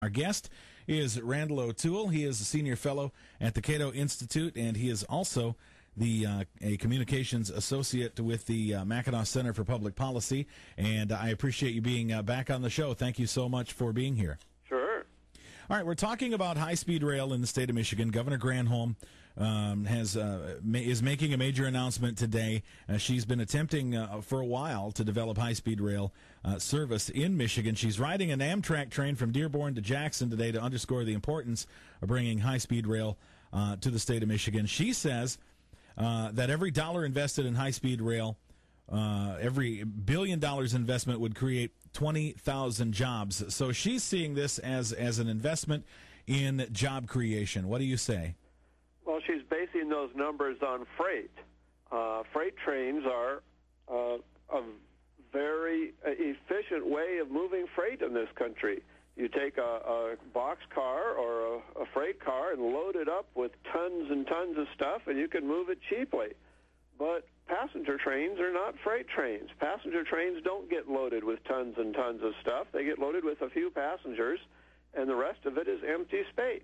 Our guest is Randall O'Toole. He is a senior fellow at the Cato Institute, and he is also a communications associate with the Mackinac Center for Public Policy. And I appreciate you being back on the show. Thank you so much for being here. Sure. All right, we're talking about high-speed rail in the state of Michigan. Governor Granholm is making a major announcement today. She's been attempting for a while to develop high-speed rail service in Michigan. She's riding an Amtrak train from Dearborn to Jackson today to underscore the importance of bringing high-speed rail to the state of Michigan. She says that every dollar invested in high-speed rail, every $1 billion investment would create 20,000 jobs. So she's seeing this as an investment in job creation. What do you say? Well, she's basing those numbers on freight. Freight trains are a very efficient way of moving freight in this country. You take a box car or a freight car and load it up with tons and tons of stuff, and you can move it cheaply. But passenger trains are not freight trains. Passenger trains don't get loaded with tons and tons of stuff. They get loaded with a few passengers, and the rest of it is empty space.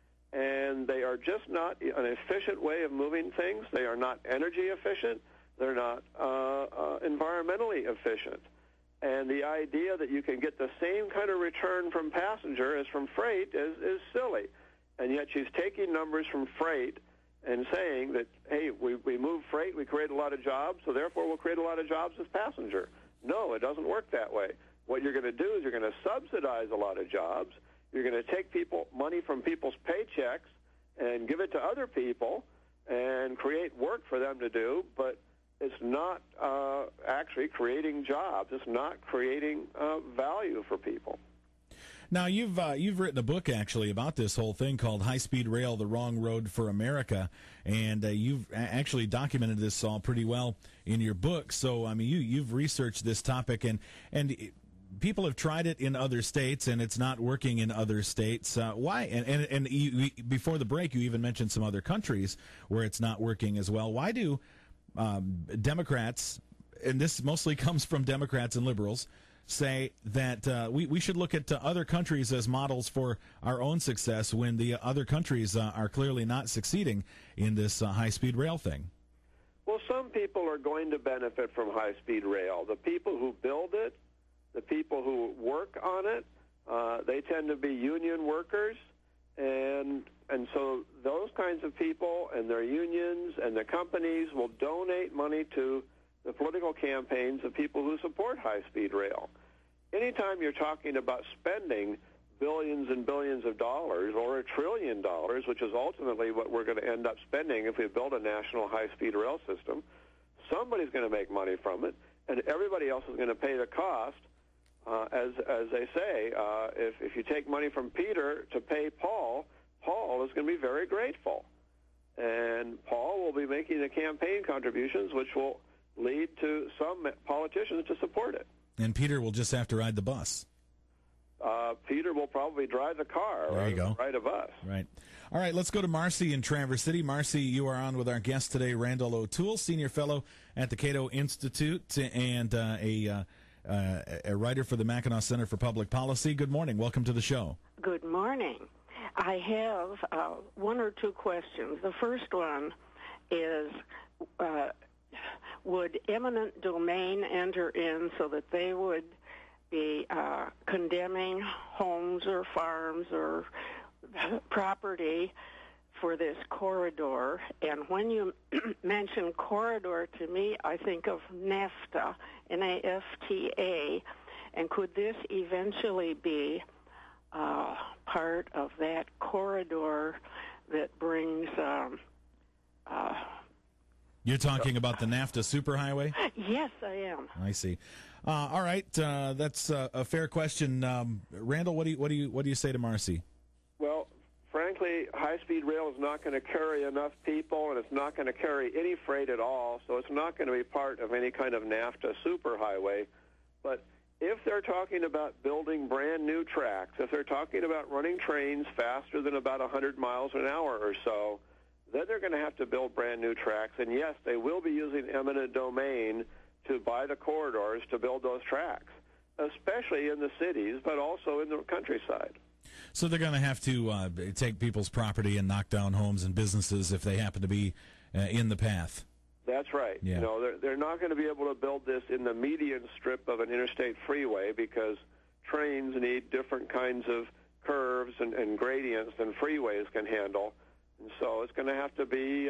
And they are just not an efficient way of moving things. They are not energy efficient. They're not environmentally efficient. And the idea that you can get the same kind of return from passenger as from freight is silly. And yet she's taking numbers from freight and saying that, hey, we move freight, we create a lot of jobs, so therefore we'll create a lot of jobs as passenger. No, it doesn't work that way. What you're going to do is you're going to subsidize a lot of jobs. You're going to take money from people's paychecks and give it to other people and create work for them to do, but it's not actually creating jobs. It's not creating value for people. Now, you've written a book, actually, about this whole thing called High Speed Rail, The Wrong Road for America, and you've actually documented this all pretty well in your book. So, I mean, you've researched this topic, and people have tried it in other states, and it's not working in other states. Why? And before the break, you even mentioned some other countries where it's not working as well. Why do Democrats, and this mostly comes from Democrats and liberals, say that we should look at other countries as models for our own success when the other countries are clearly not succeeding in this high-speed rail thing? Well, some people are going to benefit from high-speed rail. The people who build it, the people who work on it, they tend to be union workers, and so those kinds of people and their unions and the companies will donate money to the political campaigns of people who support high-speed rail. Anytime you're talking about spending billions and billions of dollars or $1 trillion, which is ultimately what we're going to end up spending if we build a national high-speed rail system, somebody's going to make money from it, and everybody else is going to pay the cost. As they say, if you take money from Peter to pay Paul, Paul is going to be very grateful. And Paul will be making the campaign contributions, which will lead to some politicians to support it. And Peter will just have to ride the bus. Peter will probably drive the car. There you go. Ride a bus. Right. All right, let's go to Marcy in Traverse City. Marcy, you are on with our guest today, Randall O'Toole, senior fellow at the Cato Institute and a writer for the Mackinac Center for Public Policy. Good morning. Welcome to the show. Good morning. I have one or two questions. The first one is, would eminent domain enter in so that they would be condemning homes or farms or property for this corridor? And when you mention corridor, to me, I think of NAFTA, N-A-F-T-A, and could this eventually be part of that corridor that brings... You're talking about the NAFTA superhighway? Yes, I am. I see. All right, that's a fair question. Randall, what do you say to Marcy? Well, frankly, high-speed rail is not going to carry enough people, and it's not going to carry any freight at all, so it's not going to be part of any kind of NAFTA superhighway. But if they're talking about building brand-new tracks, if they're talking about running trains faster than about 100 miles an hour or so, then they're going to have to build brand-new tracks. And, yes, they will be using eminent domain to buy the corridors to build those tracks, especially in the cities, but also in the countryside. So they're going to have to take people's property and knock down homes and businesses if they happen to be in the path. That's right. Yeah. You know, they're not going to be able to build this in the median strip of an interstate freeway because trains need different kinds of curves and gradients than freeways can handle. And so it's going to have to be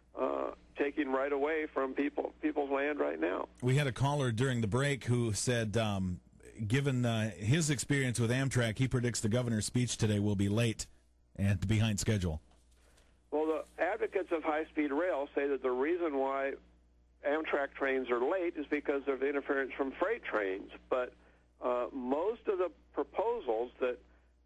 taking right away from people's land right now. We had a caller during the break who said, given his experience with Amtrak, he predicts the governor's speech today will be late and behind schedule. Well, the advocates of high-speed rail say that the reason why Amtrak trains are late is because of interference from freight trains. But most of the proposals that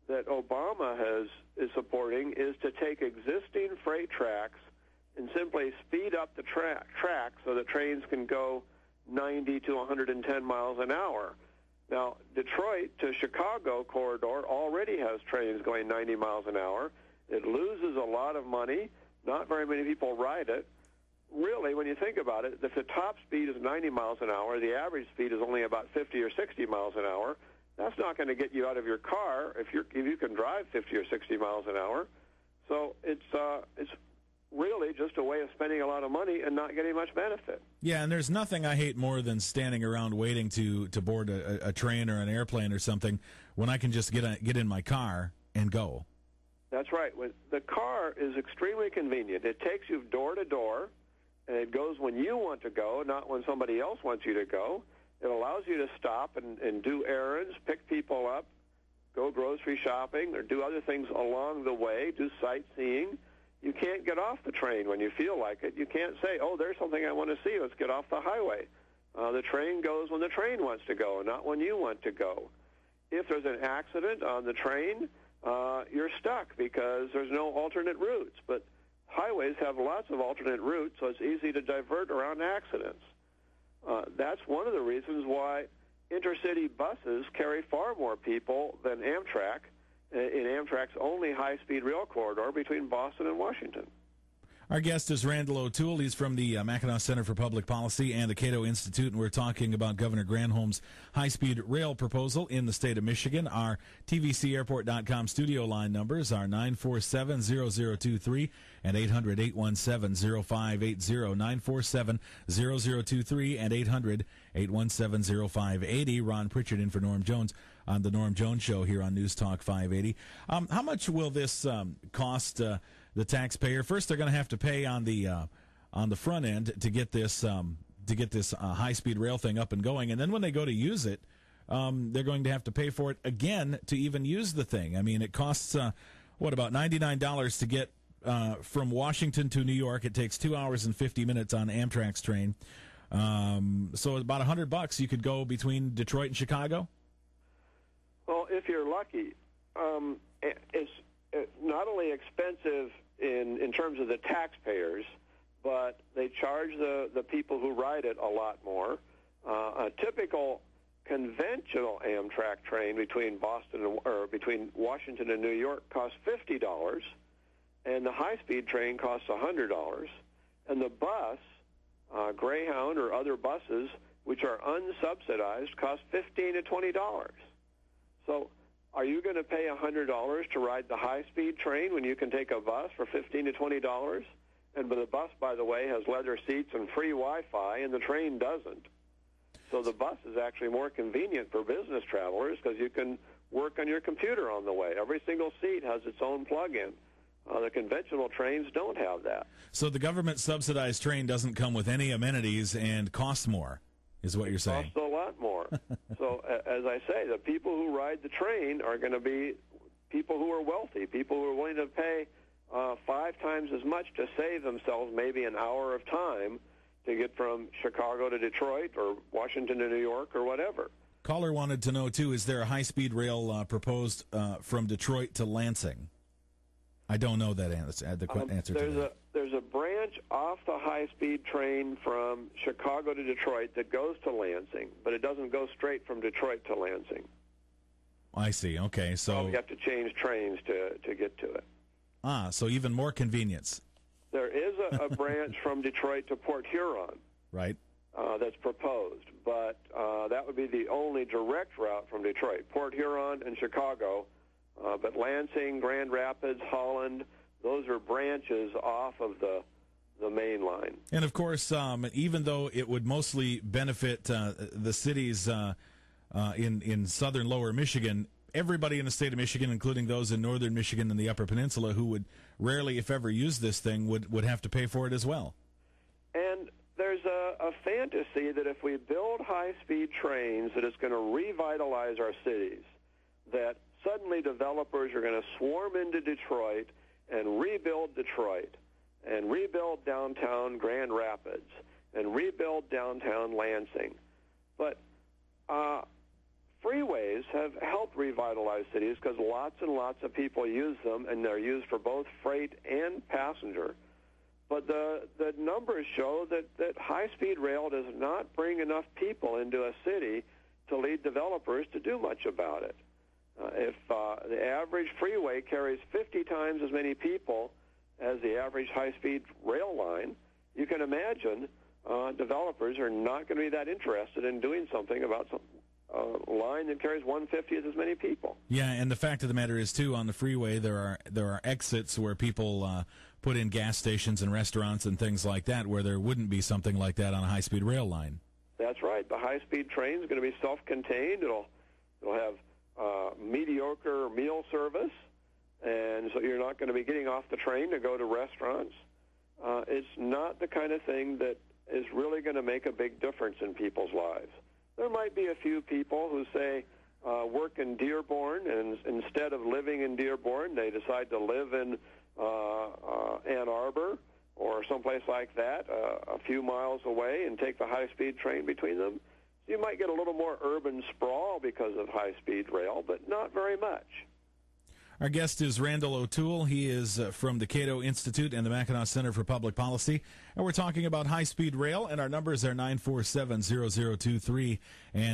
Obama is supporting is to take existing freight tracks and simply speed up the track so that trains can go 90 to 110 miles an hour. Now, Detroit to Chicago corridor already has trains going 90 miles an hour. It loses a lot of money. Not very many people ride it. Really, when you think about it, if the top speed is 90 miles an hour, the average speed is only about 50 or 60 miles an hour. That's not going to get you out of your car if you can drive 50 or 60 miles an hour. So it's really just a way of spending a lot of money and not getting much benefit. Yeah, and there's nothing I hate more than standing around waiting to board a train or an airplane or something when I can just get in my car and go. That's right. The car is extremely convenient. It takes you door to door, and it goes when you want to go, not when somebody else wants you to go. It allows you to stop and do errands, pick people up, go grocery shopping, or do other things along the way, do sightseeing. You can't get off the train when you feel like it. You can't say, oh, there's something I want to see. Let's get off the highway. The train goes when the train wants to go, not when you want to go. If there's an accident on the train, you're stuck because there's no alternate routes. But highways have lots of alternate routes, so it's easy to divert around accidents. That's one of the reasons why intercity buses carry far more people than Amtrak in Amtrak's only high-speed rail corridor between Boston and Washington. Our guest is Randall O'Toole. He's from the Mackinac Center for Public Policy and the Cato Institute, and we're talking about Governor Granholm's high-speed rail proposal in the state of Michigan. Our TVCAirport.com studio line numbers are 947-0023 and 800-817-0580, 947-0023 and 800-817-0580. Ron Pritchard in for Norm Jones on the Norm Jones Show here on News Talk 580. How much will this cost the taxpayer? First, they're going to have to pay on the front end to get this high-speed rail thing up and going, and then when they go to use it, they're going to have to pay for it again to even use the thing. I mean, it costs about $99 to get from Washington to New York. It takes 2 hours and 50 minutes on Amtrak's train. So about $100 you could go between Detroit and Chicago. Well, if you're lucky, it's not only expensive in terms of the taxpayers, but they charge the people who ride it a lot more. A typical conventional Amtrak train between between Washington and New York costs $50, and the high-speed train costs $100. And the bus, Greyhound or other buses, which are unsubsidized, cost $15 to $20. So are you going to pay $100 to ride the high-speed train when you can take a bus for $15 to $20? And the bus, by the way, has leather seats and free Wi-Fi, and the train doesn't. So the bus is actually more convenient for business travelers because you can work on your computer on the way. Every single seat has its own plug-in. The conventional trains don't have that. So the government-subsidized train doesn't come with any amenities and costs more, is what you're saying. It costs a lot more. So, as I say, the people who ride the train are going to be people who are wealthy, people who are willing to pay 5 times as much to save themselves maybe an hour of time to get from Chicago to Detroit or Washington to New York or whatever. Caller wanted to know, too, is there a high-speed rail proposed from Detroit to Lansing? I don't know that answer. To that. There's a branch off the high-speed train from Chicago to Detroit that goes to Lansing, but it doesn't go straight from Detroit to Lansing. I see. Okay, so you have to change trains to get to it. So even more convenience. There is a branch from Detroit to Port Huron. Right. That's proposed, but that would be the only direct route from Detroit. Port Huron and Chicago But Lansing, Grand Rapids, Holland, those are branches off of the main line. And, of course, even though it would mostly benefit the cities in southern lower Michigan, everybody in the state of Michigan, including those in northern Michigan and the Upper Peninsula who would rarely, if ever, use this thing, would have to pay for it as well. And there's a fantasy that if we build high-speed trains, that it's going to revitalize our cities, that suddenly developers are going to swarm into Detroit and rebuild Detroit and rebuild downtown Grand Rapids and rebuild downtown Lansing. But freeways have helped revitalize cities because lots and lots of people use them, and they're used for both freight and passenger. But the numbers show that high-speed rail does not bring enough people into a city to lead developers to do much about it. If the average freeway carries 50 times as many people as the average high-speed rail line, you can imagine developers are not going to be that interested in doing something about a line that carries 1/50th as many people. Yeah, and the fact of the matter is, too, on the freeway there are exits where people put in gas stations and restaurants and things like that, where there wouldn't be something like that on a high-speed rail line. That's right. The high-speed train is going to be self-contained. It'll have mediocre meal service, and so you're not going to be getting off the train to go to restaurants. It's not the kind of thing that is really going to make a big difference in people's lives. There might be a few people who say work in Dearborn, and instead of living in Dearborn, they decide to live in Ann Arbor or someplace like that, a few miles away, and take the high-speed train between them. So you might get a little more urban sprawl because of high-speed rail, but not very much. Our guest is Randall O'Toole. He is from the Cato Institute and the Mackinac Center for Public Policy, and we're talking about high-speed rail, and our numbers are 947-0023 and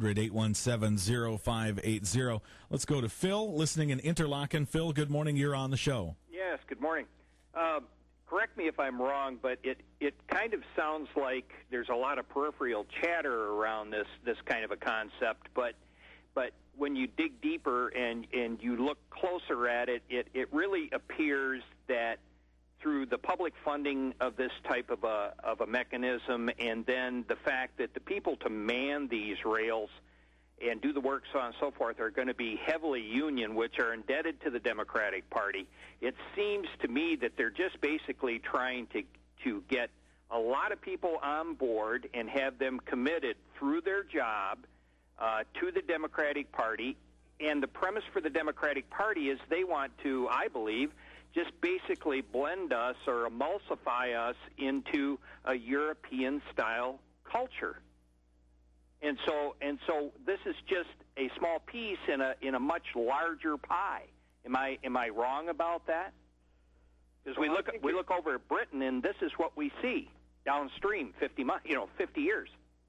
800-817-0580. Let's go to Phil, listening in Interlaken. Phil, good morning. You're on the show. Yes, good morning. Correct me if I'm wrong, but it kind of sounds like there's a lot of peripheral chatter around this kind of a concept, but when you dig deeper and you look closer at it, it really appears that through the public funding of this type of a mechanism, and then the fact that the people to man these rails and do the work, so on and so forth, are going to be heavily union, which are indebted to the Democratic Party. It seems to me that they're just basically trying to get a lot of people on board and have them committed through their job to the Democratic Party. And the premise for the Democratic Party is they want to, I believe, just basically blend us or emulsify us into a European-style culture. And so this is just a small piece in a much larger pie. Am I wrong about that? Because we look over at Britain, and this is what we see downstream 50 years.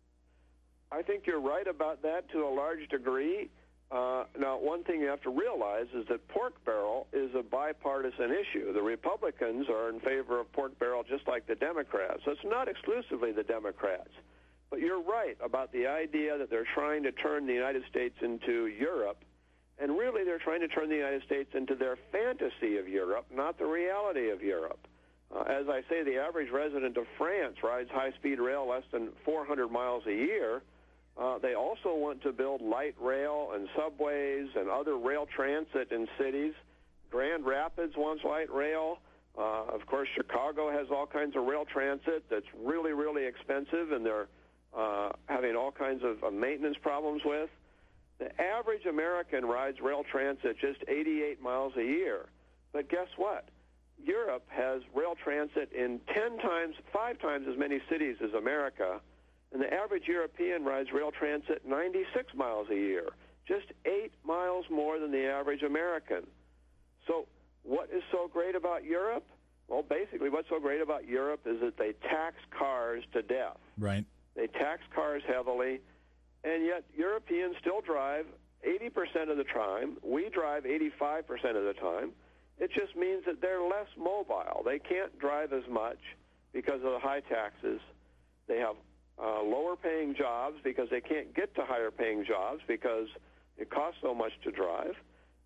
I think you're right about that to a large degree. Now, one thing you have to realize is that pork barrel is a bipartisan issue. The Republicans are in favor of pork barrel just like the Democrats. So it's not exclusively the Democrats. But you're right about the idea that they're trying to turn the United States into Europe, and really they're trying to turn the United States into their fantasy of Europe, not the reality of Europe. As I say, the average resident of France rides high-speed rail less than 400 miles a year. They also want to build light rail and subways and other rail transit in cities. Grand Rapids wants light rail. Of course, Chicago has all kinds of rail transit that's really, really expensive, and they're having all kinds of maintenance problems with. The average American rides rail transit just 88 miles a year. But guess what? Europe has rail transit in 5 times as many cities as America, and the average European rides rail transit 96 miles a year, just 8 miles more than the average American. So what is so great about Europe? Well, basically what's so great about Europe is that they tax cars to death. Right. They tax cars heavily, and yet Europeans still drive 80% of the time. We drive 85% of the time. It just means that they're less mobile. They can't drive as much because of the high taxes. They have lower-paying jobs because they can't get to higher-paying jobs because it costs so much to drive.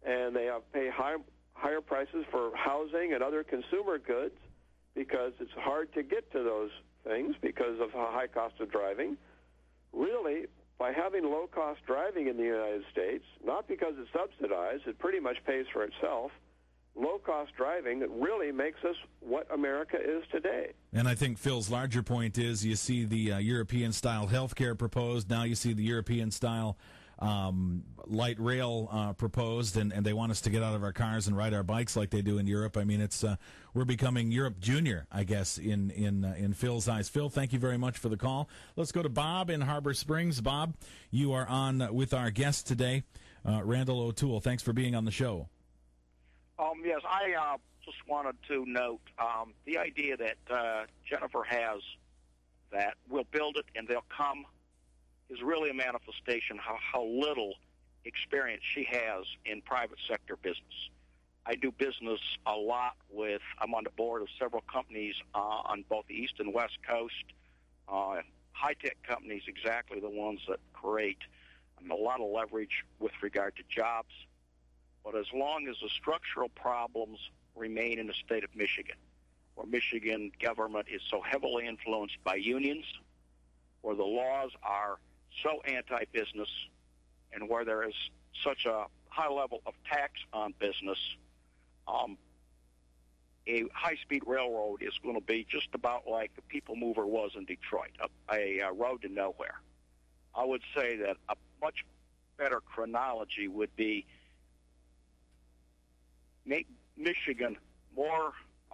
and they pay higher prices for housing and other consumer goods because it's hard to get to those things because of the high cost of driving. Really, by having low-cost driving in the United States, not because it's subsidized, it pretty much pays for itself, low-cost driving really makes us what America is today. And I think Phil's larger point is you see the European-style healthcare proposed. Now you see the European-style light rail proposed, and they want us to get out of our cars and ride our bikes like they do in Europe. I mean, it's we're becoming Europe Junior, I guess, in Phil's eyes. Phil, thank you very much for the call. Let's go to Bob in Harbor Springs. Bob, you are on with our guest today, Randall O'Toole. Thanks for being on the show. Yes, I just wanted to note the idea that Jennifer has that we'll build it and they'll come is really a manifestation of how little experience she has in private sector business. I do business a lot with, I'm on the board of several companies on both the East and West Coast, high-tech companies, exactly the ones that create a lot of leverage with regard to jobs. But as long as the structural problems remain in the state of Michigan, where Michigan government is so heavily influenced by unions, where the laws are so anti-business, and where there is such a high level of tax on business, a high-speed railroad is going to be just about like the People Mover was in Detroit, a road to nowhere. I would say that a much better chronology would be make Michigan more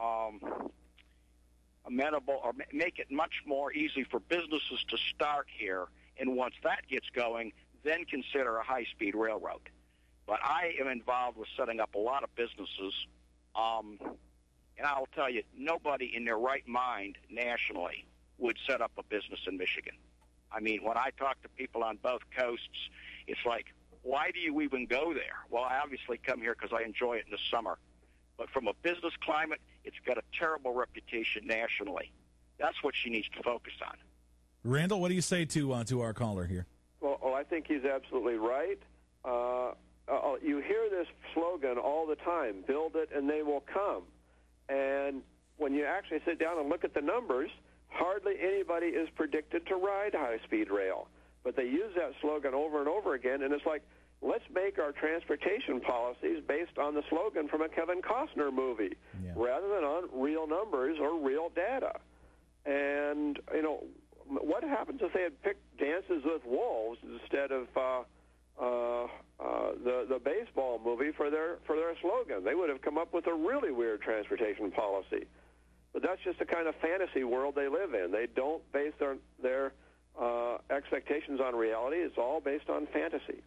amenable, or make it much more easy for businesses to start here. And once that gets going, then consider a high-speed railroad. But I am involved with setting up a lot of businesses, and I'll tell you, nobody in their right mind nationally would set up a business in Michigan. I mean, when I talk to people on both coasts, it's like, why do you even go there? Well, I obviously come here because I enjoy it in the summer. But from a business climate, it's got a terrible reputation nationally. That's what she needs to focus on. Randall, what do you say to our caller here? Well, I think he's absolutely right. You hear this slogan all the time, build it and they will come. And when you actually sit down and look at the numbers, hardly anybody is predicted to ride high-speed rail. But they use that slogan over and over again, and it's like, let's make our transportation policies based on the slogan from a Kevin Costner movie, rather than on real numbers or real data. And, you know, what happens if they had picked Dances with Wolves instead of the baseball movie for their slogan? They would have come up with a really weird transportation policy. But that's just the kind of fantasy world they live in. They don't base their expectations on reality. It's all based on fantasy.